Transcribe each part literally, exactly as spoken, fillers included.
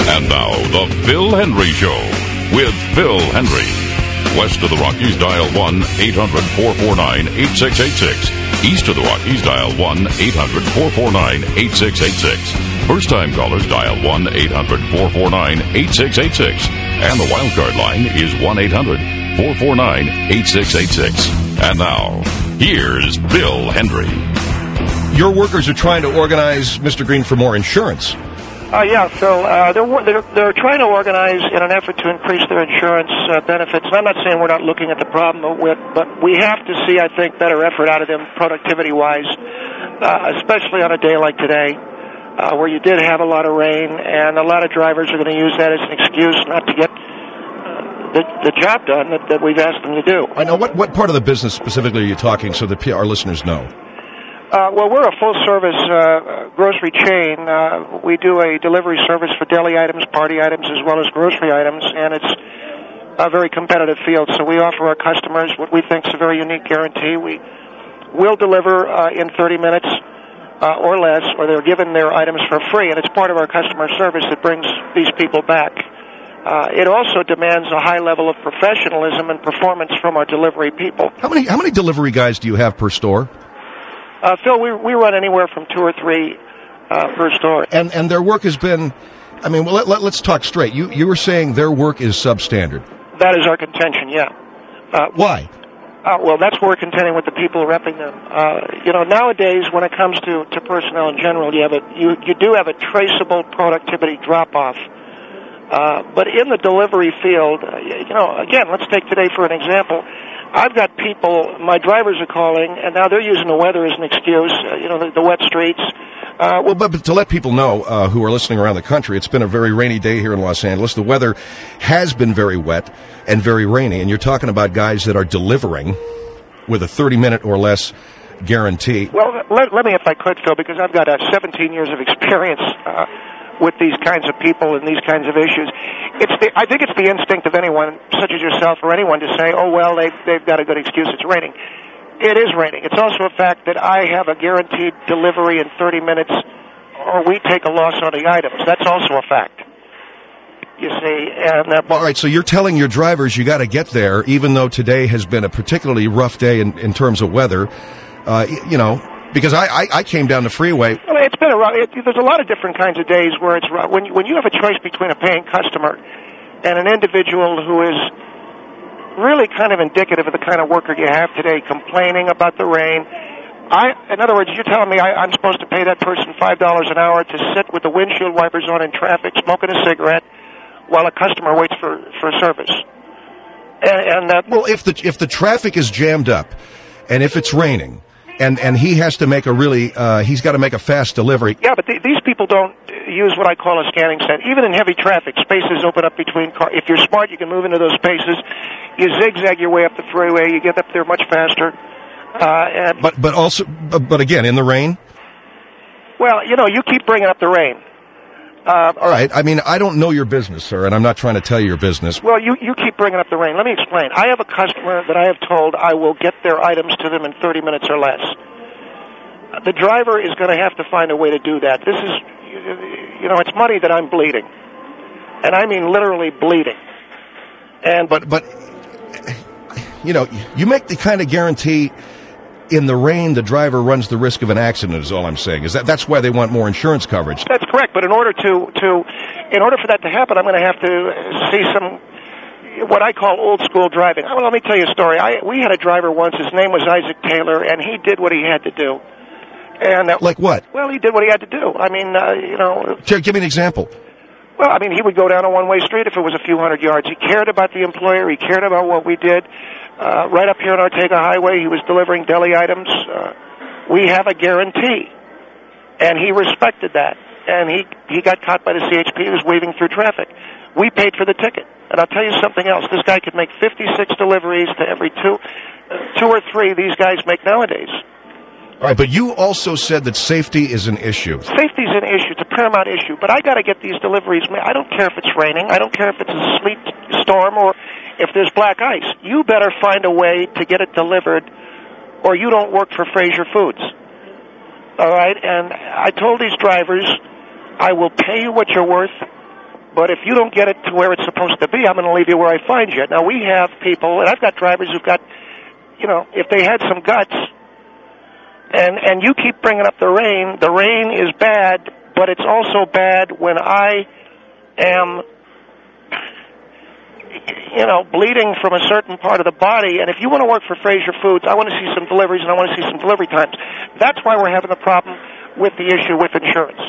And now, the Phil Hendrie Show with Phil Hendrie. West of the Rockies, dial one eight hundred four four nine eight six eight six. East of the Rockies, dial one eight hundred four four nine eight six eight six. First-time callers, dial one eight hundred four four nine eight six eight six. And the wildcard line is one eight hundred four four nine eight six eight six. And now, here's Phil Hendrie. Your workers are trying to organize, Mister Green, for more insurance. Uh, yeah, Phil. Uh, they're, they're they're trying to organize in an effort to increase their insurance uh, benefits. And I'm not saying we're not looking at the problem with, but we have to see, I think, better effort out of them productivity-wise, uh, especially on a day like today, uh, where you did have a lot of rain, and a lot of drivers are going to use that as an excuse not to get uh, the the job done that, that we've asked them to do. I know. What what part of the business specifically are you talking so that our listeners know? Uh, well, we're a full-service uh, grocery chain. Uh, we do a delivery service for deli items, party items, as well as grocery items, and it's a very competitive field. So we offer our customers what we think is a very unique guarantee. We will deliver uh, in thirty minutes uh, or less, or they're given their items for free, and it's part of our customer service that brings these people back. Uh, it also demands a high level of professionalism and performance from our delivery people. How many how many delivery guys do you have per store? Uh, Phil, we we run anywhere from two or three uh, per store. And and their work has been, I mean, well, let, let, let's talk straight. You you were saying their work is substandard. That is our contention, yeah. Uh, Why? Uh, well, that's what we're contending with the people repping them. Uh, you know, nowadays, when it comes to, to personnel in general, you have a you, you do have a traceable productivity drop-off. Uh, but in the delivery field, uh, you know, again, let's take today for an example. I've got people, my drivers are calling, and now they're using the weather as an excuse, uh, you know, the, the wet streets. Uh, well, but, but to let people know uh, who are listening around the country, it's been a very rainy day here in Los Angeles. The weather has been very wet and very rainy, and you're talking about guys that are delivering with a thirty-minute or less guarantee. Well, let, let me, if I could, Phil, because I've got uh, seventeen years of experience uh, with these kinds of people and these kinds of issues. It's the, I think it's the instinct of anyone, such as yourself or anyone, to say, oh, well, they've, they've got a good excuse, it's raining. It is raining. It's also a fact that I have a guaranteed delivery in thirty minutes, or we take a loss on the items. That's also a fact. You see, and uh, all right, so you're telling your drivers you got to get there, even though today has been a particularly rough day in, in terms of weather, uh, you know, because I, I, I came down the freeway. Well, it's been a rough, it, there's a lot of different kinds of days where it's rough. When you, when you have a choice between a paying customer and an individual who is really kind of indicative of the kind of worker you have today, complaining about the rain. I, in other words, you're telling me I, I'm supposed to pay that person five dollars an hour to sit with the windshield wipers on in traffic, smoking a cigarette, while a customer waits for, for service. And, and that, well, if the if the traffic is jammed up, and if it's raining, and, and he has to make a really, uh, he's got to make a fast delivery. Yeah, but th- these people don't use what I call a scanning set. Even in heavy traffic, spaces open up between cars. If you're smart, you can move into those spaces. You zigzag your way up the freeway. You get up there much faster. Uh, and but but also, but again, in the rain? Well, you know, you keep bringing up the rain. Uh, All right. I mean, I don't know your business, sir, and I'm not trying to tell you your business. Well, you, you keep bringing up the rain. Let me explain. I have a customer that I have told I will get their items to them in thirty minutes or less. The driver is going to have to find a way to do that. This is, you know, it's money that I'm bleeding. And I mean literally bleeding. And But, but you know, you make the kind of guarantee in the rain, the driver runs the risk of an accident, is all I'm saying. Is that that's why they want more insurance coverage? That's correct. But in order to, to in order for that to happen, I'm going to have to see some what I call old school driving. Well, let me tell you a story. I we had a driver once. His name was Isaac Taylor, and he did what he had to do. And that, like what? Well, he did what he had to do. I mean, uh, you know. Give me an example. Well, I mean, he would go down a one-way street if it was a few hundred yards. He cared about the employer. He cared about what we did. Uh, right up here on Ortega Highway, he was delivering deli items. Uh, we have a guarantee, and he respected that. And he he got caught by the C H P. He was weaving through traffic. We paid for the ticket. And I'll tell you something else. This guy could make fifty-six deliveries to every two, uh, two or three these guys make nowadays. All right, but you also said that safety is an issue. Safety is an issue. It's a paramount issue. But I got to get these deliveries made. I don't care if it's raining. I don't care if it's a sleet storm or if there's black ice. You better find a way to get it delivered, or you don't work for Fraser Foods. All right? And I told these drivers, I will pay you what you're worth, But if you don't get it to where it's supposed to be, I'm going to leave you where I find you. Now, we have people, and I've got drivers who've got, you know, if they had some guts, and, and you keep bringing up the rain, the rain is bad, but it's also bad when I am, you know, bleeding from a certain part of the body. And if you want to work for Fraser Foods, I want to see some deliveries and I want to see some delivery times. That's why we're having a problem with the issue with insurance.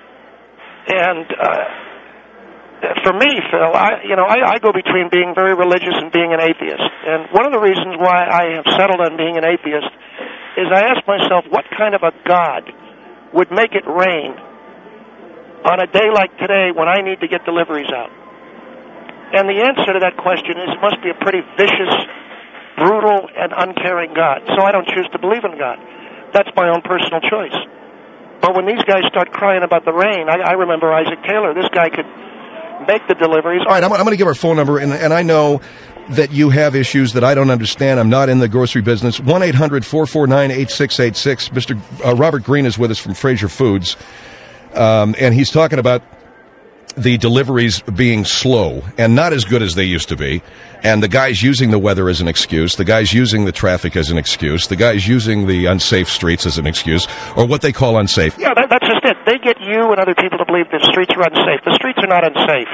And uh, for me, Phil, I, you know, I, I go between being very religious and being an atheist. And one of the reasons why I have settled on being an atheist is I ask myself, what kind of a God would make it rain on a day like today when I need to get deliveries out? And the answer to that question is it must be a pretty vicious, brutal, and uncaring God. So I don't choose to believe in God. That's my own personal choice. But when these guys start crying about the rain, I, I remember Isaac Taylor. This guy could make the deliveries. All right, I'm, I'm going to give our phone number, and, and I know that you have issues that I don't understand. I'm not in the grocery business. one eight hundred four four nine eight six eight six. Mister Uh, Robert Green is with us from Fraser Foods, um, and he's talking about the deliveries being slow and not as good as they used to be, and the guys using the weather as an excuse, the guys using the traffic as an excuse, the guys using the unsafe streets as an excuse, or what they call unsafe. Yeah, that, that's just it. They get you and other people to believe the streets are unsafe. The streets are not unsafe.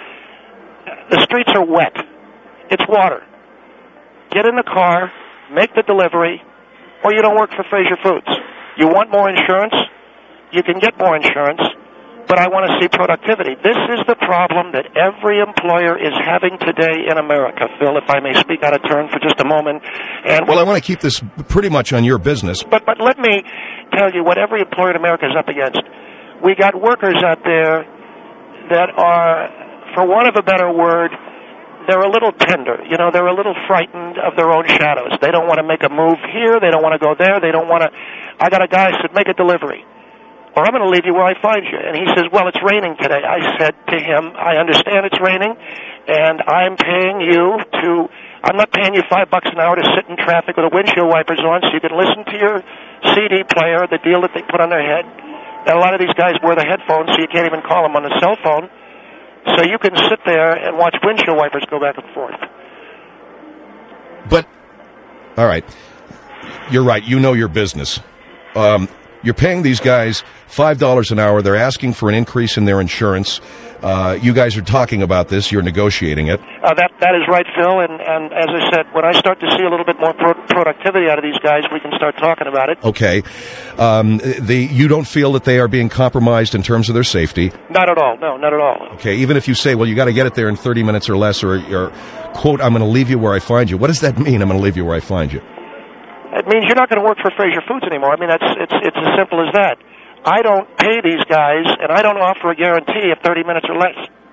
The streets are wet. It's water. Get in the car, make the delivery, or you don't work for Fraser Foods. You want more insurance? You can get more insurance. But I want to see productivity. This is the problem that every employer is having today in America, Phil, if I may speak out of turn for just a moment. And well, I want to keep this pretty much on your business. But, but let me tell you what every employer in America is up against. We got workers out there that are, for want of a better word, they're a little tender. You know, they're a little frightened of their own shadows. They don't want to make a move here. They don't want to go there. They don't want to. I got a guy who said, make a delivery, or I'm going to leave you where I find you. And he says, well, it's raining today. I said to him, I understand it's raining, and I'm paying you to, I'm not paying you five bucks an hour to sit in traffic with the windshield wipers on so you can listen to your C D player, the deal that they put on their head. And a lot of these guys wear the headphones so you can't even call them on the cell phone. So you can sit there and watch windshield wipers go back and forth. But, all right, you're right. You know your business. Um, you're paying these guys five dollars an hour. They're asking for an increase in their insurance. Uh, you guys are talking about this. You're negotiating it. Uh, that that is right, Phil. And, and as I said, when I start to see a little bit more pro- productivity out of these guys, we can start talking about it. Okay. Um, the you don't feel that they are being compromised in terms of their safety? Not at all. No, not at all. Okay. Even if you say, well, you got to get it there in thirty minutes or less, or, or quote, I'm going to leave you where I find you. What does that mean? I'm going to leave you where I find you. It means you're not going to work for Fraser Foods anymore. I mean, that's it's it's as simple as that. I don't pay these guys, and I don't offer a guarantee of thirty minutes or less,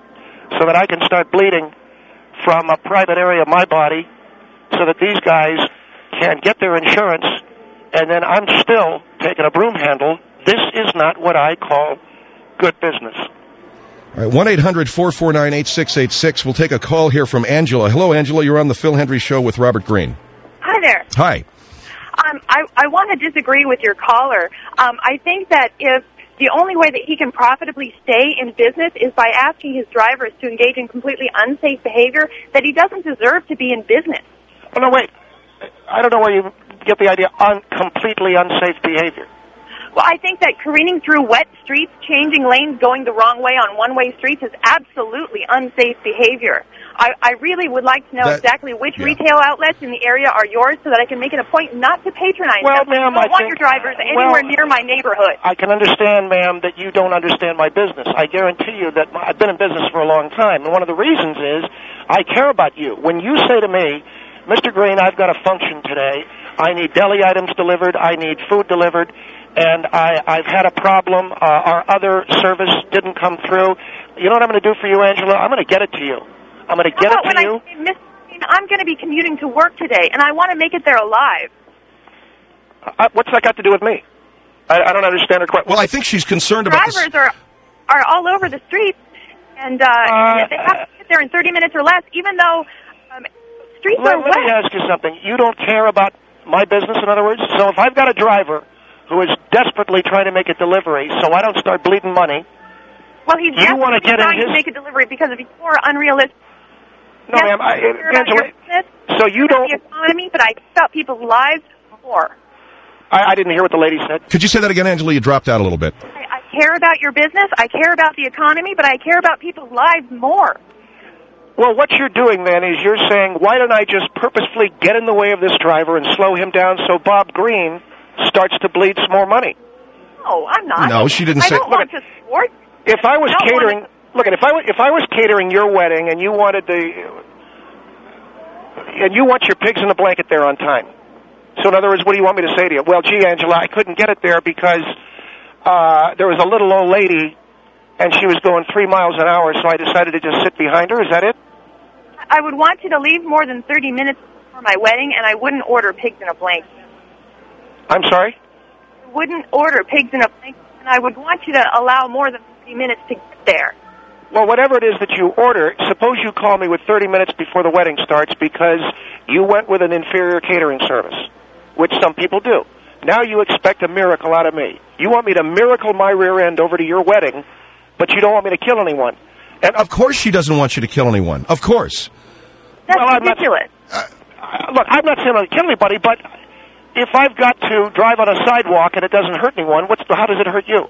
so that I can start bleeding from a private area of my body, so that these guys can get their insurance, and then I'm still taking a broom handle. This is not what I call good business. All right, one eight hundred four four nine eight six eight six. We'll take a call here from Angela. Hello, Angela. You're on the Phil Hendry Show with Robert Green. Hi there. Hi. Um, I, I want to disagree with your caller. Um, I think that if the only way that he can profitably stay in business is by asking his drivers to engage in completely unsafe behavior, that he doesn't deserve to be in business. Oh, no, wait. I don't know where you get the idea un- completely unsafe behavior. Well, I think that careening through wet streets, changing lanes, going the wrong way on one-way streets is absolutely unsafe behavior. I, I really would like to know that, exactly which yeah. retail outlets in the area are yours so that I can make it a point not to patronize well, them. Ma'am, I don't I want think, your drivers anywhere well, near my neighborhood. I can understand, ma'am, that you don't understand my business. I guarantee you that my, I've been in business for a long time, and one of the reasons is I care about you. When you say to me, Mister Green, I've got a function today, I need deli items delivered, I need food delivered, and I, I've had a problem, uh, our other service didn't come through. You know what I'm going to do for you, Angela? I'm going to get it to you. I'm going to get How it about to when you. I say, Miss Green, I'm going to be commuting to work today, and I want to make it there alive. Uh, what's that got to do with me? I, I don't understand her question. Well, I think she's concerned about this. Drivers are are all over the streets, and uh, Uh, they have to get there in thirty minutes or less, even though um, streets Let, are let me wet. ask you something. You don't care about my business, in other words? So if I've got a driver who is desperately trying to make a delivery so I don't start bleeding money, Well, he's you want to get in trying his... to make a delivery because of your unrealistic... No, yes, ma'am, I, Angela, business, so you don't... the economy, but I care about people's lives more. I, I didn't hear what the lady said. Could you say that again, Angela? You dropped out a little bit. I, I care about your business, I care about the economy, but I care about people's lives more. Well, what you're doing then is you're saying, why don't I just purposefully get in the way of this driver and slow him down so Bob Green starts to bleed some more money? No, I'm not. No, she didn't I say... don't want to support. If I was I catering... want to... Look, if I, if I was catering your wedding and you wanted the... And you want your pigs in a blanket there on time. So in other words, what do you want me to say to you? Well, gee, Angela, I couldn't get it there because uh, there was a little old lady and she was going three miles an hour, so I decided to just sit behind her. Is that it? I would want you to leave more than thirty minutes before my wedding, and I wouldn't order pigs in a blanket. I'm sorry? I wouldn't order pigs in a blanket, and I would want you to allow more than thirty minutes to get there. Well, whatever it is that you order, suppose you call me with thirty minutes before the wedding starts because you went with an inferior catering service, which some people do. Now you expect a miracle out of me. You want me to miracle my rear end over to your wedding, but you don't want me to kill anyone. And of course she doesn't want you to kill anyone. Of course. That's well, I'm ridiculous. Not, uh, look, I'm not saying I'm going to kill anybody, but if I've got to drive on a sidewalk and it doesn't hurt anyone, what's how does it hurt you?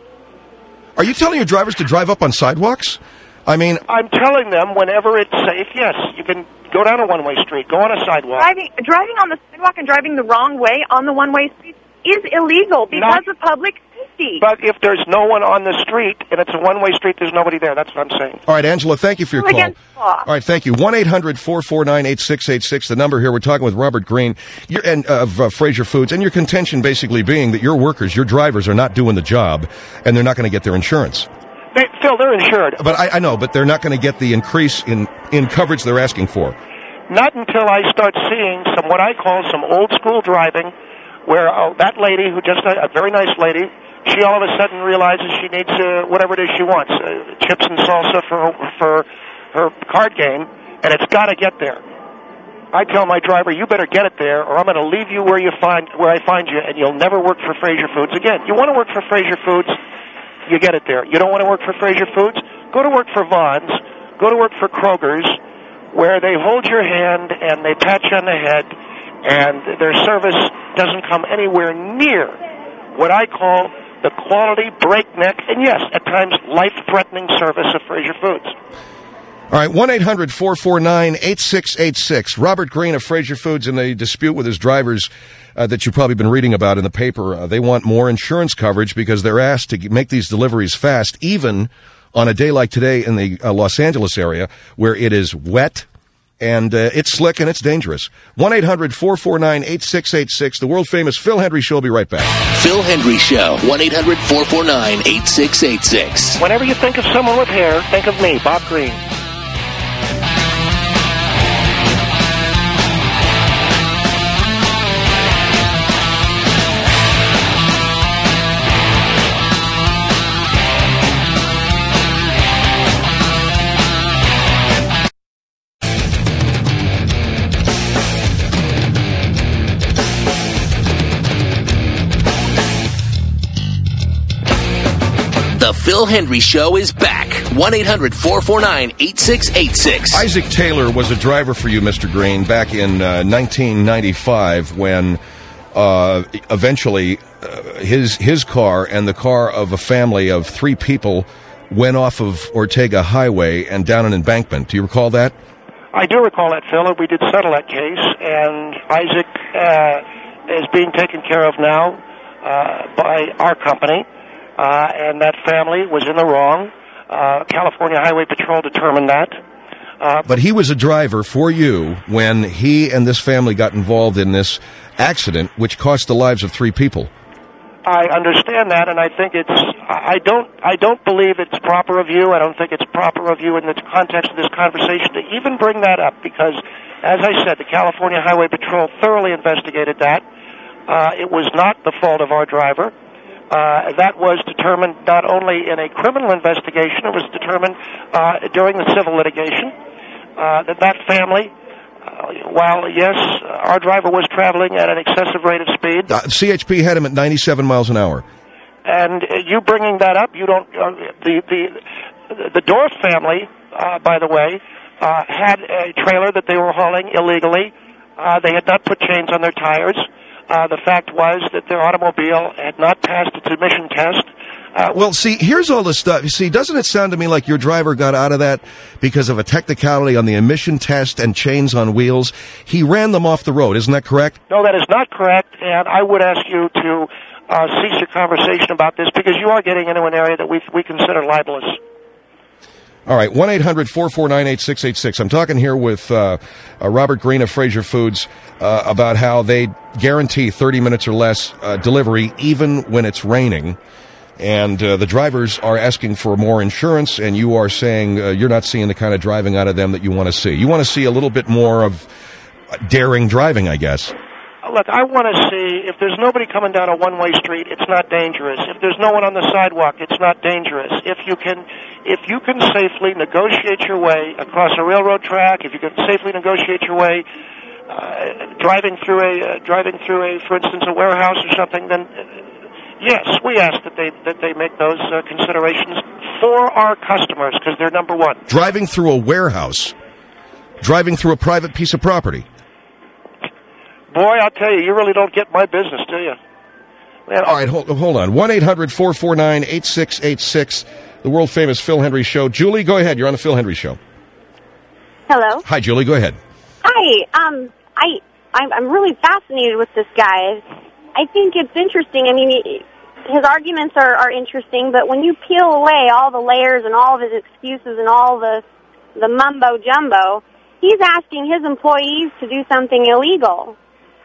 Are you telling your drivers to drive up on sidewalks? I mean... I'm telling them whenever it's safe, yes, you can go down a one-way street, go on a sidewalk. Driving, driving on the sidewalk and driving the wrong way on the one-way street is illegal because Not, of public safety. But if there's no one on the street and it's a one-way street, there's nobody there. That's what I'm saying. All right, Angela, thank you for your Go call. against law. All right, thank you. one eight hundred four four nine eight six eight six, the number here. We're talking with Robert Green you're, and uh, of uh, Fraser Foods, and your contention basically being that your workers, your drivers, are not doing the job, and they're not going to get their insurance. They, Phil, they're insured. But I, I know, but they're not going to get the increase in, in coverage they're asking for. Not until I start seeing some what I call some old-school driving, where oh, that lady, who just a, a very nice lady, she all of a sudden realizes she needs uh, whatever it is she wants, uh, chips and salsa for for her card game, and it's got to get there. I tell my driver, you better get it there, or I'm going to leave you where you find where I find you, and you'll never work for Fraser Foods again. You want to work for Fraser Foods, you get it there. You don't want to work for Fraser Foods? Go to work for Vons. Go to work for Kroger's, where they hold your hand and they pat you on the head, and their service doesn't come anywhere near what I call the quality, breakneck, and yes, at times life-threatening service of Fraser Foods. All right, one eight hundred four four nine eight six eight six. Robert Green of Fraser Foods in a dispute with his drivers uh, that you've probably been reading about in the paper. Uh, they want more insurance coverage because they're asked to make these deliveries fast, even on a day like today in the uh, Los Angeles area where it is wet and uh, it's slick and it's dangerous. one eight hundred four four nine eight six eight six. The world-famous Phil Hendry Show will be right back. Phil Hendry Show, one eight hundred four four nine eight six eight six. Whenever you think of someone with hair, think of me, Bob Green. The Phil Hendry Show is back. one eight hundred four four nine eight six eight six. Isaac Taylor was a driver for you, Mister Green, back in uh, nineteen ninety-five when uh, eventually uh, his his car and the car of a family of three people went off of Ortega Highway and down an embankment. Do you recall that? I do recall that, Phil. We did settle that case, and Isaac uh, is being taken care of now uh, by our company. Uh, and that family was in the wrong. Uh, California Highway Patrol determined that. Uh, but he was a driver for you when he and this family got involved in this accident, which cost the lives of three people. I understand that, and I think it's. I don't. I don't believe it's proper of you. I don't think it's proper of you in the context of this conversation to even bring that up, because, as I said, the California Highway Patrol thoroughly investigated that. Uh, it was not the fault of our driver. Uh, that was determined not only in a criminal investigation, it was determined uh, during the civil litigation uh, that that family, uh, while, yes, our driver was traveling at an excessive rate of speed. Uh, C H P had him at ninety-seven miles an hour. And uh, you bringing that up, you don't, uh, the, the, the Dorff family, uh, by the way, uh, had a trailer that they were hauling illegally. Uh, they had not put chains on their tires. Uh, the fact was that their automobile had not passed its emission test. Uh, well, see, here's all the stuff. See, doesn't it sound to me like your driver got out of that because of a technicality on the emission test and chains on wheels? He ran them off the road. Isn't that correct? No, that is not correct, and I would ask you to uh, cease your conversation about this because you are getting into an area that we we consider libelous. All right, one eight hundred four four nine eight six eight six. I'm talking here with uh, uh, Robert Green of Fraser Foods uh, about how they guarantee thirty minutes or less uh, delivery even when it's raining. And uh, the drivers are asking for more insurance, and you are saying uh, you're not seeing the kind of driving out of them that you want to see. You want to see a little bit more of daring driving, I guess. Look, I want to see if there's nobody coming down a one-way street, it's not dangerous. If there's no one on the sidewalk, it's not dangerous. If you can, if you can safely negotiate your way across a railroad track, if you can safely negotiate your way uh, driving through a uh, driving through a, for instance, a warehouse or something, then. Uh, Yes, we ask that they that they make those uh, considerations for our customers because they're number one. Driving through a warehouse, driving through a private piece of property. Boy, I'll tell you, you really don't get my business, do you? Man, all right, hold, hold on. one eight hundred four four nine eight six eight six, the world-famous Phil Hendry Show. Julie, go ahead. You're on the Phil Hendry Show. Hello. Hi, Julie. Go ahead. Hi. Um, I, I'm, I'm really fascinated with this guy. I think it's interesting. I mean, his arguments are, are interesting, but when you peel away all the layers and all of his excuses and all the the mumbo-jumbo, he's asking his employees to do something illegal,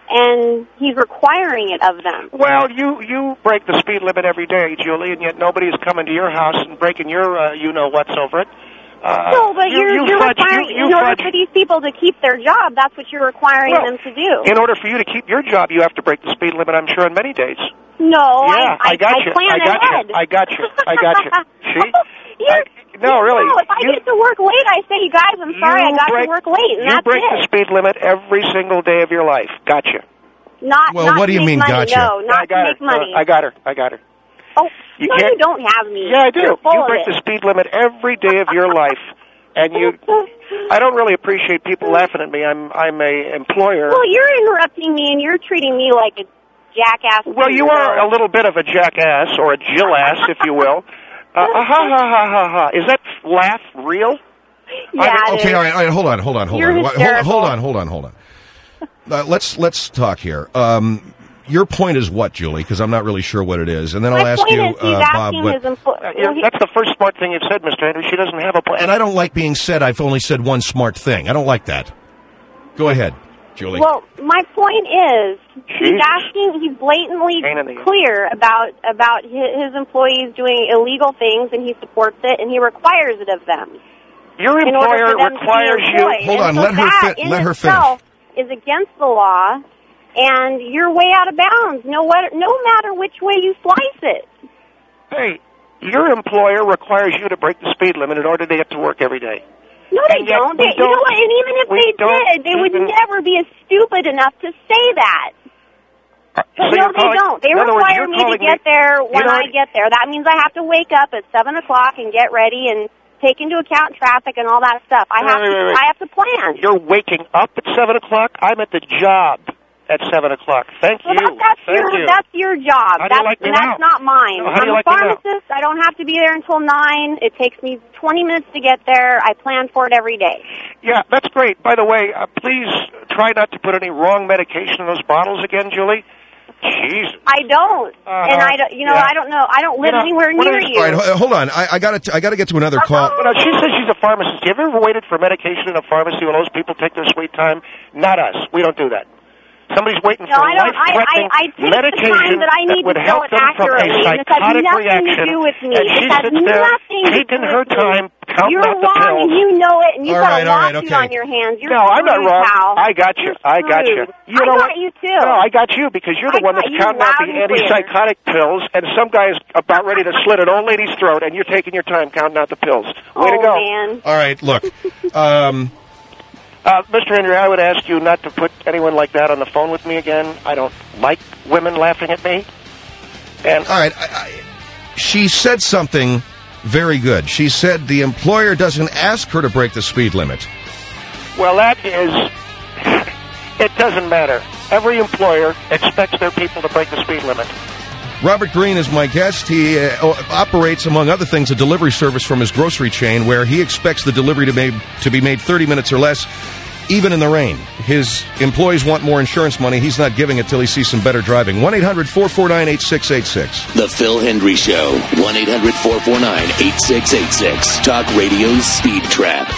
and he's requiring it of them. Well, you, you break the speed limit every day, Julie, and yet nobody is coming to your house and breaking your uh, you-know-what's over it. Uh, no, but you, you're, you you're fudge, requiring, you, you in order fudge. for these people to keep their job, that's what you're requiring well, them to do. In order for you to keep your job, you have to break the speed limit, I'm sure, on many days. No, yeah, I, I, I got I you. plan I got ahead. you. I got you. I got you. See? You're, I, no, really. No, if I you, get to work late, I say, you guys, I'm sorry, I got break, to work late, and you that's break it. the speed limit every single day of your life. Gotcha. Not, well, not what do you to mean, make money, gotcha? No, not I got to make her. money. Uh, I got her. I got her. Oh, you no, can't, you don't have me. Yeah, I do. You're full You of break it. the speed limit every day of your life. And you, I don't really appreciate people laughing at me. I'm, I'm a employer. Well, you're interrupting me, and you're treating me like a jackass. Well, you are a little bit of a jackass, or a jill-ass, if you will. Uh, ha, ha, ha, ha, ha. Is that laugh real? Yeah, I mean, okay, all right, all right, hold on, hold on, hold You're on. Hold, hysterical. hold on, hold on, hold on. Uh, let's, let's talk here. Um, your point is what, Julie? Because I'm not really sure what it is. And then My I'll ask point you, is he's uh, Bob, asking what... his employ- Uh, yeah, that's the first smart thing you've said, Mister Andrews. She doesn't have a plan. And I don't like being said I've only said one smart thing. I don't like that. Go ahead, Julie. Well, my point is, he's Jesus. asking, he's blatantly Pain in the ass. clear about about his, his employees doing illegal things, and he supports it, and he requires it of them. Your in order employer for them to be requires you... employed. Hold And on, so let her that fi- in let her itself is against the law, and you're way out of bounds, no, what, no matter which way you slice it. Hey, your employer requires you to break the speed limit in order to get to work every day. No, they And yet don't. we They, you know don't- what? And even if we they don't did, they would even- never be as stupid enough to say that. Uh, But so no, you're they calling- don't. They in other words, require you're me to calling get me- there you when know I what? get there. That means I have to wake up at seven o'clock and get ready and take into account traffic and all that stuff. I Wait, have wait, to. wait, wait. I have to plan. You're waking up at seven o'clock? I'm at the job at seven o'clock. Thank Well, you. that, that's Thank your you. that's your job. How do you that's like me and that's now? not mine. No, how do I'm you a like me now? pharmacist. I don't have to be there until nine. It takes me twenty minutes to get there. I plan for it every day. Yeah, that's great. By the way, uh, please try not to put any wrong medication in those bottles again, Julie. Jesus. I don't, Uh-huh. and I don't. You know, Yeah. I don't know. I don't live You know, anywhere what near is- you. All right, ho- hold on. I, I got to. I got to get to another call. Well, now, she says she's a pharmacist. Have you ever waited for medication in a pharmacy when those people take their sweet time? Not us. We don't do that. Somebody's waiting No, for I don't. I, I, life-threatening I take the medication time that I need would to help tell it them from a accurately. And this has psychotic nothing reaction. to do with me. And This she has sits there nothing to taking do her with me. time, counting You're out the wrong, pills. and you know it, and you've All got right, a all right, lawsuit okay. on your hands. You're No, I'm not screwed, wrong. pal. I got you. You're I got you. screwed. You I know got what? you too. No, I got you because you're the I one got that's you counting out loud the and clear. antipsychotic pills, and some guy's about ready to slit an old lady's throat, and you're taking your time counting out the pills. Way oh, to go. man. All right, look. Um, Uh, Mister Henry, I would ask you not to put anyone like that on the phone with me again. I don't like women laughing at me. And all right. I, I, she said something very good. She said the employer doesn't ask her to break the speed limit. Well, that is, it doesn't matter. Every employer expects their people to break the speed limit. Robert Green is my guest. He uh, operates, among other things, a delivery service from his grocery chain where he expects the delivery to, made, to be made thirty minutes or less, even in the rain. His employees want more insurance money. He's not giving it till he sees some better driving. one eight hundred four four nine eight six eight six. The Phil Hendry Show. one eight hundred four four nine eight six eight six. Talk Radio's Speed Trap.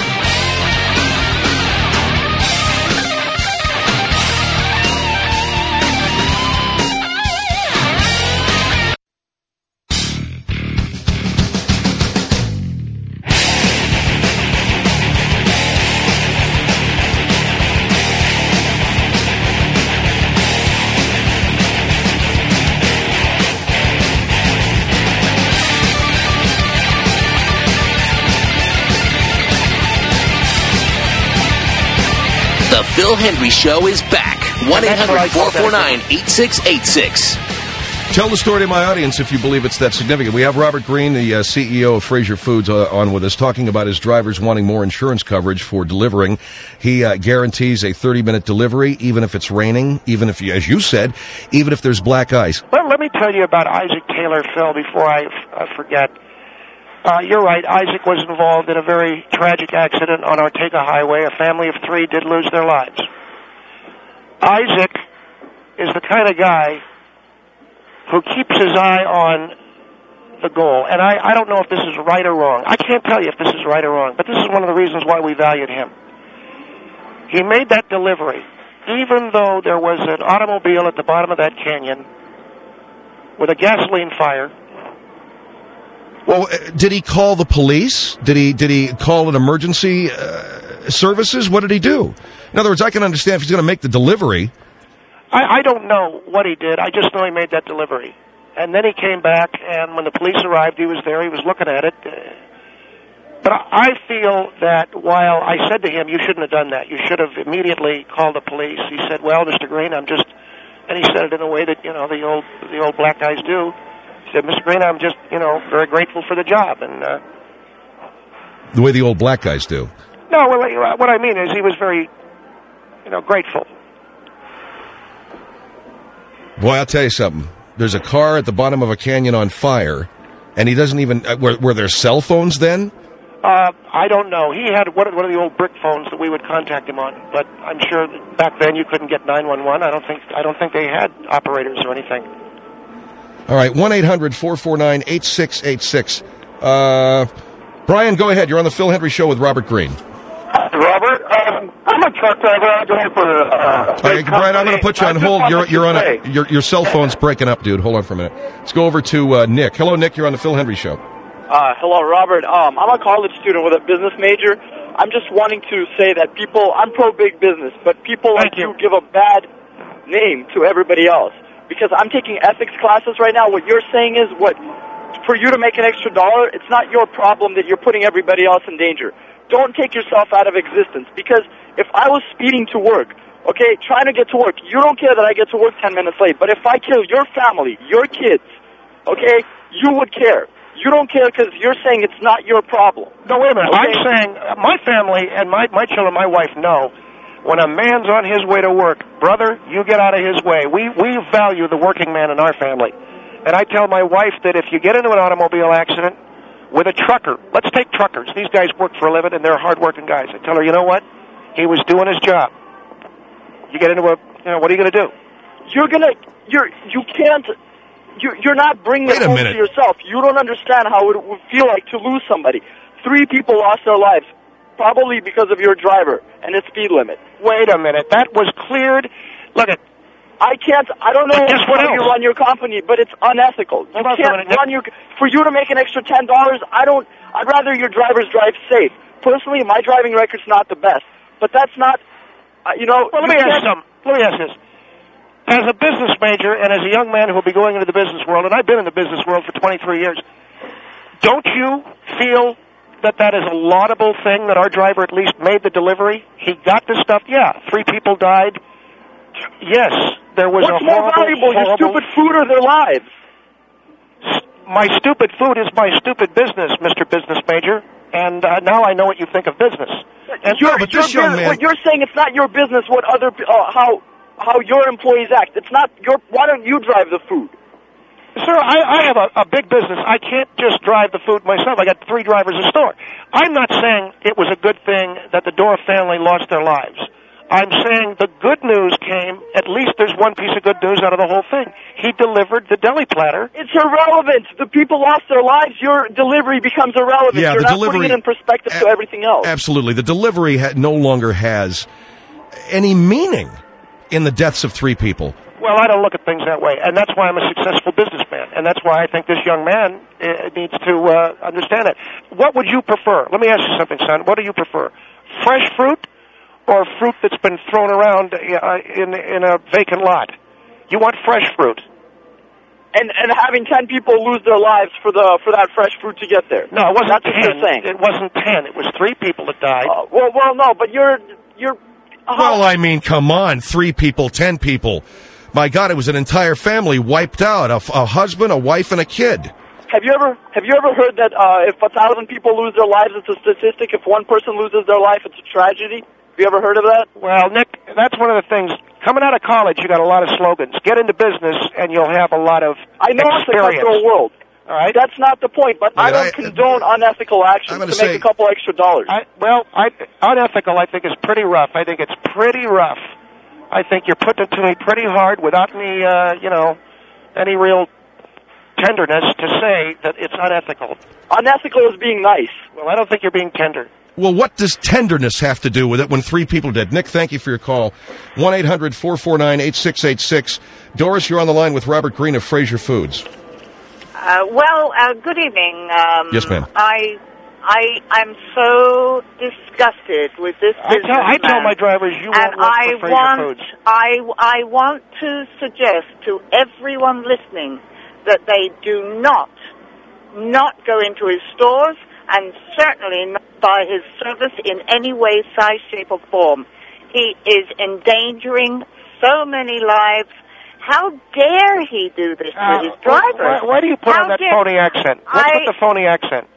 The Phil Hendry Show is back. one eight hundred four four nine eight six eight six. Tell the story to my audience if you believe it's that significant. We have Robert Green, the uh, C E O of Fraser Foods, uh, on with us, talking about his drivers wanting more insurance coverage for delivering. He uh, guarantees a thirty-minute delivery, even if it's raining, even if, as you said, even if there's black ice. Well, let me tell you about Isaac Taylor, Phil, before I, f- I forget. Uh, you're right. Isaac was involved in a very tragic accident on Ortega Highway. A family of three did lose their lives. Isaac is the kind of guy who keeps his eye on the goal. And I, I don't know if this is right or wrong. I can't tell you if this is right or wrong, but this is one of the reasons why we valued him. He made that delivery, even though there was an automobile at the bottom of that canyon with a gasoline fire. Well, uh, did he call the police? Did he did he call an emergency uh, services? What did he do? In other words, I can understand if he's going to make the delivery. I, I don't know what he did. I just know he made that delivery. And then he came back, and when the police arrived, he was there. He was looking at it. But I feel that while I said to him, you shouldn't have done that. You should have immediately called the police. He said, well, Mister Green, I'm just... And he said it in a way that, you know, the old the old black guys do. He said, Mister Green, I'm just, you know, very grateful for the job. And uh, the way the old black guys do. No, well, what I mean is he was very, you know, grateful. Boy, I'll tell you something. There's a car at the bottom of a canyon on fire, and he doesn't even... Uh, were, were there cell phones then? Uh, I don't know. He had one of, one of the old brick phones that we would contact him on, but I'm sure that back then you couldn't get nine one one. I don't think I don't think they had operators or anything. All right, one eight hundred four four nine eight six eight six. Uh, Brian, go ahead. You're on the Phil Hendry Show with Robert Green. Robert, um, I'm a truck driver. I drive for. Uh, All right, Brian, I'm going to put you on hold. You're you're on a, your your cell phone's breaking up, dude. Hold on for a minute. Let's go over to uh, Nick. Hello, Nick. You're on the Phil Hendry Show. Uh, hello, Robert. Um, I'm a college student with a business major. I'm just wanting to say that people. I'm pro big business, but people like to give a bad name to everybody else. Because I'm taking ethics classes right now. What you're saying is what, for you to make an extra dollar, it's not your problem that you're putting everybody else in danger. Don't take yourself out of existence. Because if I was speeding to work, okay, trying to get to work, you don't care that I get to work ten minutes late. But if I kill your family, your kids, okay, you would care. You don't care because you're saying it's not your problem. No, wait a minute. Okay? I'm saying my family and my, my children, my wife know. When a man's on his way to work, brother, you get out of his way. We we value the working man in our family. And I tell my wife that if you get into an automobile accident with a trucker, let's take truckers. These guys work for a living, and they're hard-working guys. I tell her, you know what? He was doing his job. You get into a, you know, what are you going to do? You're going to, you're, you can't, you're, you're not bringing Wait it a home minute. to yourself. You don't understand how it would feel like to lose somebody. Three people lost their lives. Probably because of your driver and its speed limit. Wait a minute. That was cleared. Look at. I can't. I don't know Guess what how else? you run your company, but it's unethical. You Hold on for a can't minute. run your. For you to make an extra ten dollars, I don't. I'd rather your drivers drive safe. Personally, my driving record's not the best, but that's not. Uh, you know. Well, let you me ask can't- some. Let me ask this. As a business major and as a young man who will be going into the business world, and I've been in the business world for twenty-three years, don't you feel that that is a laudable thing that our driver at least made the delivery? He got the stuff. Yeah, three people died. Yes, there was What's a more horrible, valuable, your horrible... stupid food or their lives? my stupid food is my stupid business, Mister Business Major, and uh, now I know what you think of business. And you're, but you're, this young man- what you're saying it's not your business what other uh, how how your employees act. It's not your. Why don't you drive the food? Sir, I, I have a, a big business. I can't just drive the food myself. I got three drivers a store. I'm not saying it was a good thing that the Dorff family lost their lives. I'm saying the good news came, at least there's one piece of good news out of the whole thing. He delivered the deli platter. It's irrelevant. The people lost their lives. Your delivery becomes irrelevant. Yeah, You're the not delivery- putting it in perspective to A- everything else. Absolutely. The delivery ha- no longer has any meaning in the deaths of three people. Well, I don't look at things that way, and that's why I'm a successful businessman, and that's why I think this young man uh, needs to uh, understand it. What would you prefer? Let me ask you something, son. What do you prefer? Fresh fruit or fruit that's been thrown around uh, in in a vacant lot? You want fresh fruit. And and having ten people lose their lives for the for that fresh fruit to get there. No, it wasn't That's what ten. you're saying. It wasn't ten. It was three people that died. Uh, well, well, no, but you're you're. Well, I mean, come on. Three people, ten people. My God, it was an entire family wiped out. A, a husband, a wife, and a kid. Have you ever have you ever heard that uh, if a thousand people lose their lives, it's a statistic. If one person loses their life, it's a tragedy. Have you ever heard of that? Well, Nick, that's one of the things. Coming out of college, you got a lot of slogans. Get into business, and you'll have a lot of I know it's a experience. cutthroat world. All right. That's not the point, but I But don't I- condone unethical actions I'm to gonna make say- a couple extra dollars. I, well, I, unethical, I think, is pretty rough. I think it's pretty rough. I think you're putting it to me pretty hard without any, uh, you know, any real tenderness to say that it's unethical. Unethical is being nice. Well, I don't think you're being tender. Well, what does tenderness have to do with it when three people did? Nick, thank you for your call. one eight hundred four four nine eight six eight six. Doris, you're on the line with Robert Green of Fraser Foods. Uh, well, uh, good evening. Um, Yes, ma'am. I, I, I'm so disgusted with this I tell, I businessman. tell my drivers you won't and work I for Fraser want, Foods. I, I want to suggest to everyone listening that they do not, not go into his stores and certainly not buy his service in any way, size, shape, or form. He is endangering so many lives. How dare he do this Uh, to his drivers? why, why do you put How on that dare- phony accent? What's I- with the phony accent?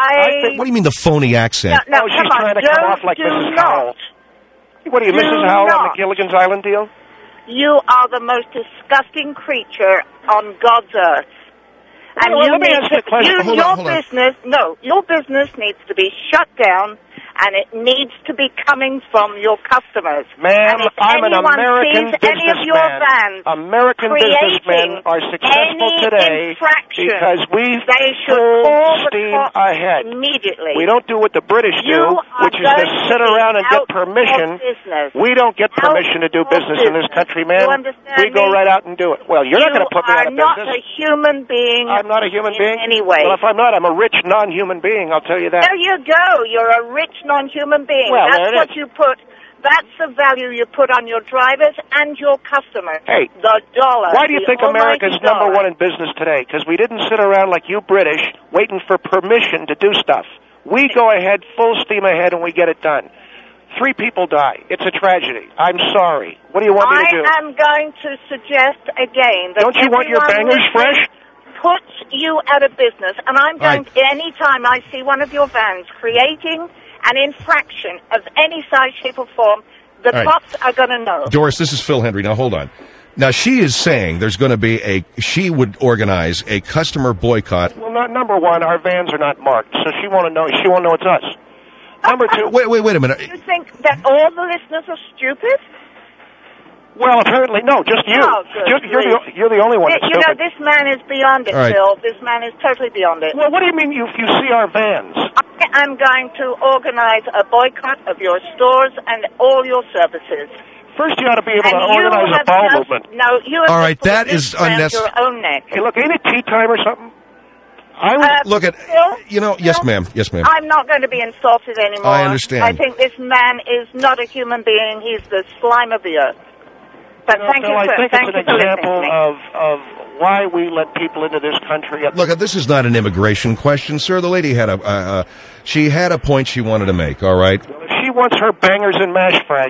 I, What do you mean the phony accent? No, no, oh, she's come on, trying to come don't- off like do Missus not. Howell. What are you, Do Missus Howell on not. the Gilligan's Island deal? You are the most disgusting creature on God's earth. And Well, you let me need ask you a to, question. you- Hold on, your hold on. business, no, your business needs to be shut down, and it needs to be coming from your customers. Ma'am, And if I'm an anyone American sees any of your businessman. vans American creating businessmen are successful any today infraction, because we they should full call the steam cops ahead. immediately. We don't do what the British You do, are which is to going sit to be around and get out permission. of business. We don't get Out permission to do of business in this business. country, man. You understand we go me? right out and do it. Well, you're not You going to put me out of are not business. a human being. I'm not a human in being. any way. Well, if I'm not, I'm a rich non-human being. I'll tell you that. There you go. You're a rich non-human being. Well, That's there it what is. you put. That's the value you put on your drivers and your customers. Hey, the dollar. Why do you the think America's almighty number dollar. one in business today? Because we didn't sit around like you British waiting for permission to do stuff. We go ahead, full steam ahead, and we get it done. Three people die. It's a tragedy. I'm sorry. What do you want me I to do? am going to suggest again that Don't you want your everyone bangers listening fresh? puts you out of business, and I'm going Right. to, any time I see one of your vans creating an infraction of any size, shape, or form, the All right. cops are going to know. Doris, this is Phil Hendry. Now, hold on. Now, she is saying there's going to be a, she would organize a customer boycott. Well, not, number one, our vans are not marked, so she won't know. She won't know it's us. Number two, Wait, wait, wait a minute. You think that all the listeners are stupid? well, apparently no, just you. Oh, good Just- you're, the, grief. you're the only one Th- that's you know, stupid. this man is beyond it, All right. Phil. This man is totally beyond it. Well, what do you mean you, you see our vans? I am going to organize a boycott of your stores and all your services. First, you ought to be able and to you organize a have bowel just, movement. No, you have All right, just put that this is around unnecessary. your own neck. Hey, look, ain't it tea time or something? I was, Uh, Look at, Phil? you know, yes, Phil? ma'am. Yes, ma'am. I'm not going to be insulted anymore. I understand. I think this man is not a human being. He's the slime of the earth. But you know, thank Phil, you I for, think thank it's you an for listening example to me. of, of why we let people into this country. Look, this is not an immigration question, sir. The lady had a, uh, uh, she had a point she wanted to make, all right? If she wants her bangers and mash fresh,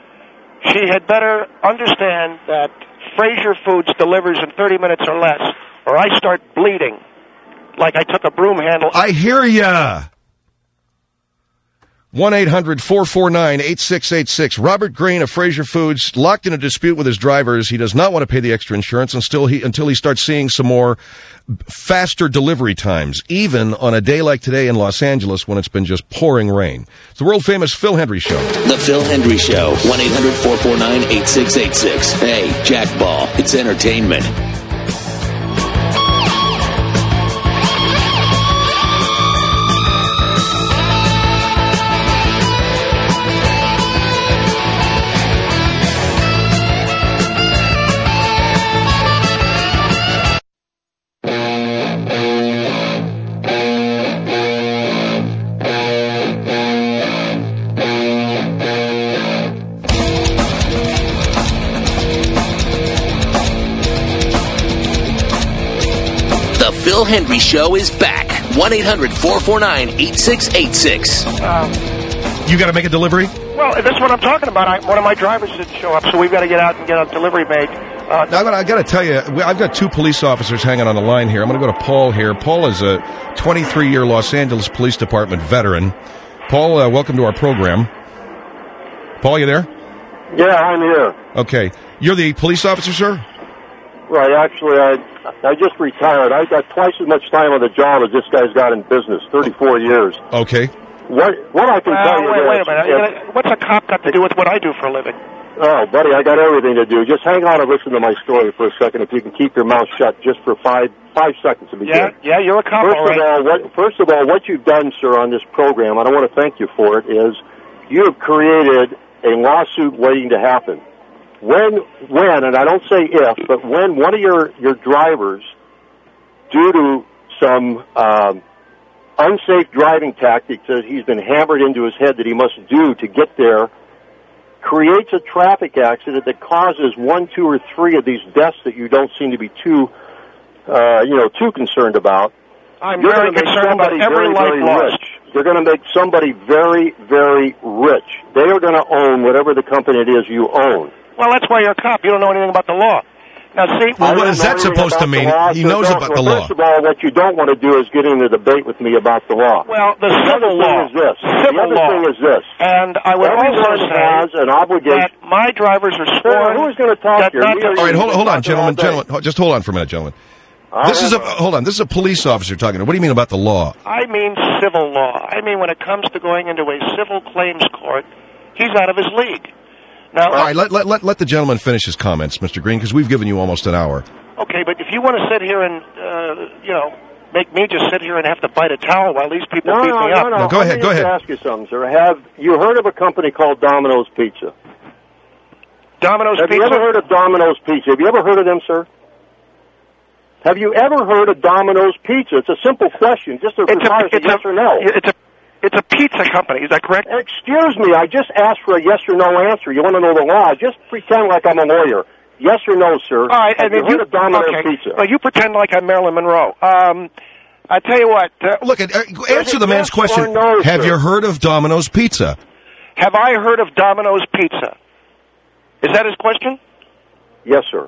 she had better understand that Fraser Foods delivers in thirty minutes or less, or I start bleeding. like I took a broom handle. I hear ya. one eight hundred four four nine eight six eight six. Robert Green of Fraser Foods, locked in a dispute with his drivers. He does not want to pay the extra insurance until he, until he starts seeing some more faster delivery times, even on a day like today in Los Angeles when it's been just pouring rain. It's the world-famous Phil Hendry Show. The Phil Hendry Show, one eight hundred four four nine eight six eight six. Hey, Jackball, it's entertainment. Phil Hendry Show is back. one eight hundred four four nine eight six eight six. Um, you got to make a delivery? Well, that's what I'm talking about. I, one of my drivers didn't show up, so we've got to get out and get a delivery made. Uh, now, I got to tell you, I've got two police officers hanging on the line here. I'm going to go to Paul here. Paul is a twenty-three-year Los Angeles Police Department veteran. Paul, uh, welcome to our program. Paul, you there? Yeah, I'm here. Okay. You're the police officer, sir? Right. Actually, I I just retired. I got twice as much time on the job as this guy's got in business, thirty-four years. Okay. What what I can uh, tell you wait, is... wait a minute. Gonna, what's a cop got to do with what I do for a living? Oh, buddy, I got everything to do. Just hang on and listen to my story for a second. If you can keep your mouth shut just for five five seconds to begin. Yeah, yeah, you're a cop, first all right. Of all, what, first of all, what you've done, sir, on this program, and I want to thank you for it, is you have created a lawsuit waiting to happen. When, when, and I don't say if, but when one of your, your drivers, due to some um, unsafe driving tactics that he's been hammered into his head that he must do to get there, creates a traffic accident that causes one, two, or three of these deaths that you don't seem to be too, uh, you know, too concerned about. I'm You're very gonna make concerned about somebody every very, life very lost. rich. You're going to make somebody very, very rich. They are going to own whatever the company it is you own. Well, that's why you're a cop. You don't know anything about the law. Now, see, well, what is that supposed to mean? Law, he so knows about well, the law. First of all, what you don't want to do is get into a debate with me about the law. Well, the, the civil law is this. Civil the other law. thing is this. And I would Everyone also say has an obligation. that my drivers are sworn. Who's going to talk here? Not all right, hold, hold on, gentlemen. Gentlemen, just hold on for a minute, gentlemen. All this right. is a hold on. This is a police officer talking. What do you mean about the law? I mean civil law. I mean when it comes to going into a civil claims court, he's out of his league. Now, all right, let, let, let, let the gentleman finish his comments, Mister Green, because we've given you almost an hour. Okay, but if you want to sit here and, uh, you know, make me just sit here and have to bite a towel while these people no, beat no, me no, up. No, no, go Let ahead, me go just ahead. ask you something, sir. Have you heard of a company called Domino's Pizza? Domino's Have Pizza? you ever heard of Domino's Pizza? Have you ever heard of them, sir? Have you ever heard of Domino's Pizza? It's a simple question, just a, it's a, it's yes a, or no. It's a It's a pizza company. Is that correct? Excuse me. I just asked for a yes or no answer. You want to know the law? Just pretend like I'm a lawyer. Yes or no, sir? All right. Have and you heard of Domino's okay. Pizza? Well, you pretend like I'm Marilyn Monroe. Um, I tell you what. Uh, Look, at, uh, answer the man's yes question. or no, have sir? you heard of Domino's Pizza? Have I heard of Domino's Pizza? Is that his question? Yes, sir.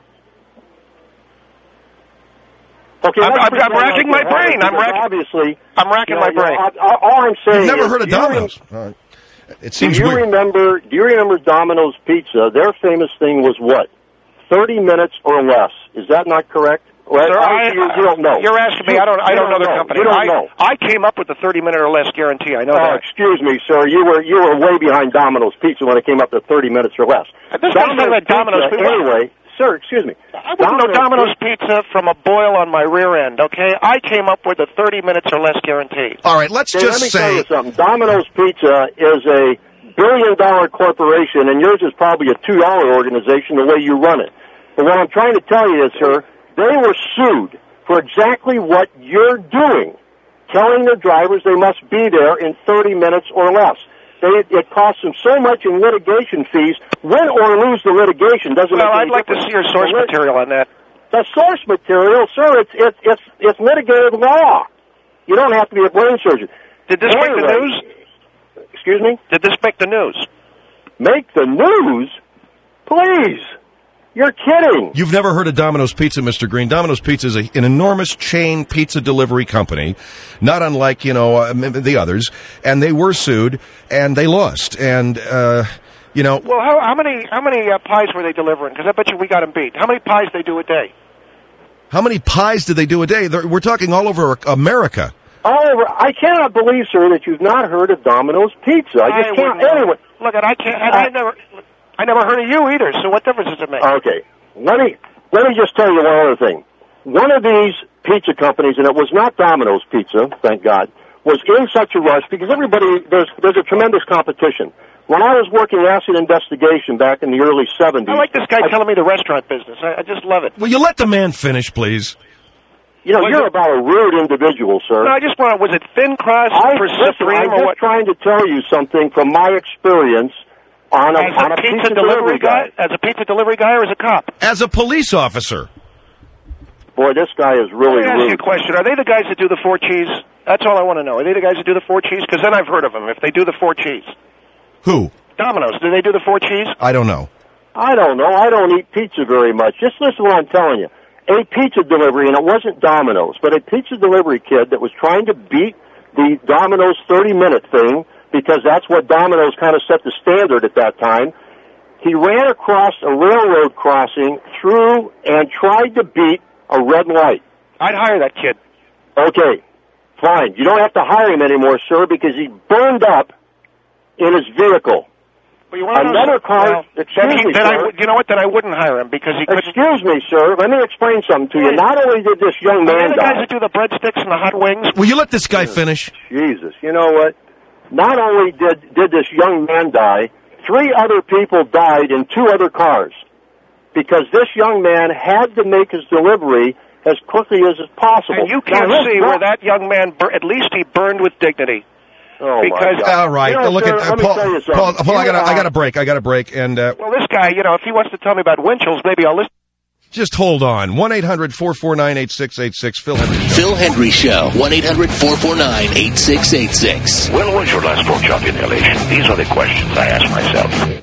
Okay, I'm, I'm, I'm like racking my brain. I'm racking. Obviously, I'm racking you know, my brain. You know, all I'm saying. You've never is, heard of do you Domino's? rem- All right. It seems do you weird. remember? Do you remember Domino's Pizza? Their famous thing was what? Thirty minutes or less. Is that not correct? Well, Sir, I, you, you don't know. You're asking me. I don't. I You don't know don't the know. company. You don't I, know. I came up with the thirty minute or less guarantee. I know Oh, that. excuse me, sir. You were you were way behind Domino's Pizza when it came up to thirty minutes or less. This guy's talking about Domino's Pizza, Pizza. anyway. Sir, excuse me. I wouldn't know Domino's Pizza from a boil on my rear end, okay? I came up with a thirty minutes or less guarantee. All right, let's Okay, just let me say... tell you something. Domino's Pizza is a billion-dollar corporation, and yours is probably a two dollar organization the way you run it. But what I'm trying to tell you is, sir, they were sued for exactly what you're doing, telling their drivers they must be there in thirty minutes or less. They, it costs them so much in litigation fees. Win or lose the litigation doesn't Well, make I'd any like to difference. see your source The lit- material on that. The source material, sir, it's it's it's it's mitigated law. You don't have to be a brain surgeon. Did this make the Anyway, news? Excuse me? Did this make the news? Make the news? Please. You're kidding. You've never heard of Domino's Pizza, Mister Green. Domino's Pizza is a, an enormous chain pizza delivery company, not unlike, you know, uh, the others. And they were sued, and they lost. And, uh, you know... Well, how, how many how many uh, pies were they delivering? Because I bet you we got them beat. How many pies they do a day? How many pies do they do a day? They're, we're talking all over America. All over. I cannot believe, sir, that you've not heard of Domino's Pizza. I just I can't... wouldn't- Anyway... Look, I can't... I, I never... I never heard of you either, so what difference does it make? Okay. Let me let me just tell you one other thing. One of these pizza companies, and it was not Domino's Pizza, thank God, was in such a rush because everybody, there's there's a tremendous competition. When I was working acid investigation back in the early seventies... I like this guy I, telling me the restaurant business. I, I just love it. Will you let the man finish, please? You know, Was you're it- about a rude individual, sir. No, I just want to... Was it thin crust I, for listen, Supreme I'm or just what? trying to tell you something from my experience on a, As on a pizza delivery guy? As a pizza delivery guy or as a cop? As a police officer. Boy, this guy is really Let me ask you rude. a question. Are they the guys that do the four cheese? That's all I want to know. Are they the guys that do the four cheese? Because then I've heard of them, if they do the four cheese. Who? Domino's, do they do the four cheese? I don't know. I don't know. I don't eat pizza very much. Just listen to what I'm telling you. A pizza delivery, and it wasn't Domino's, but a pizza delivery kid that was trying to beat the Domino's thirty-minute thing, because that's what Domino's kind of set the standard at that time. He ran across a railroad crossing through and tried to beat a red light. I'd hire that kid. Okay, fine. You don't have to hire him anymore, sir, because he burned up in his vehicle. But you want to know Another something? car... Well, excuse then he, me, then I, sir. would- you know what? Then I wouldn't hire him because he couldn't... Excuse me, sir. Let me explain something to you. Not only did this young Are man they the guys die... that do the breadsticks and the hot wings? Will you let this guy finish? Jesus, you know what? Not only did did this young man die, three other people died in two other cars because this young man had to make his delivery as quickly as possible. And you can't Now, see look, where that young man, bur- at least he burned with dignity. Oh, because- my God. All right. You know, Look sir, at uh, let me Paul. tell you something. Paul, Paul I You got. I are- got a break. I got a break. And uh, Well, this guy, you know, if he wants to tell me about Winchell's, maybe I'll listen. just hold on. One eight hundred four four nine eight six eight six. Phil Henry. Phil Hendry Show. one eight hundred four four nine eight six eight six. When was your last pork chop inhalation? These are the questions I ask myself.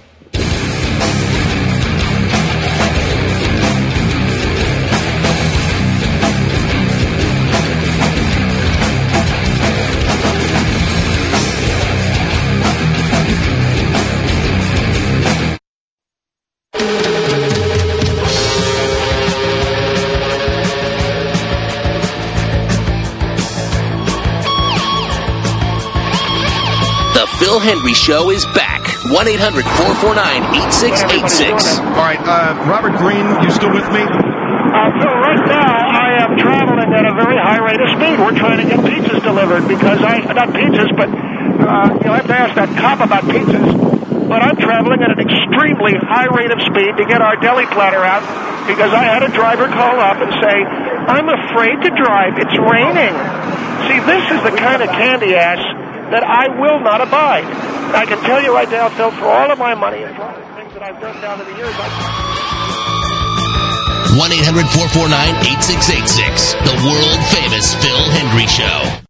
The Phil Hendry Show is back. one eight hundred four four nine eight six eight six. All right, uh, Robert Green, you still with me? Uh, Phil, right now I am traveling at a very high rate of speed. We're trying to get pizzas delivered because I, not pizzas, but, uh, you know, I have to ask that cop about pizzas. But I'm traveling at an extremely high rate of speed to get our deli platter out because I had a driver call up and say, I'm afraid to drive. It's raining. See, this is the kind of candy ass that I will not abide. I can tell you right now, Phil, for all of my money and for all the things that I've done down to the years, I... one eight hundred four four nine eight six eight six. The world famous Phil Hendry Show.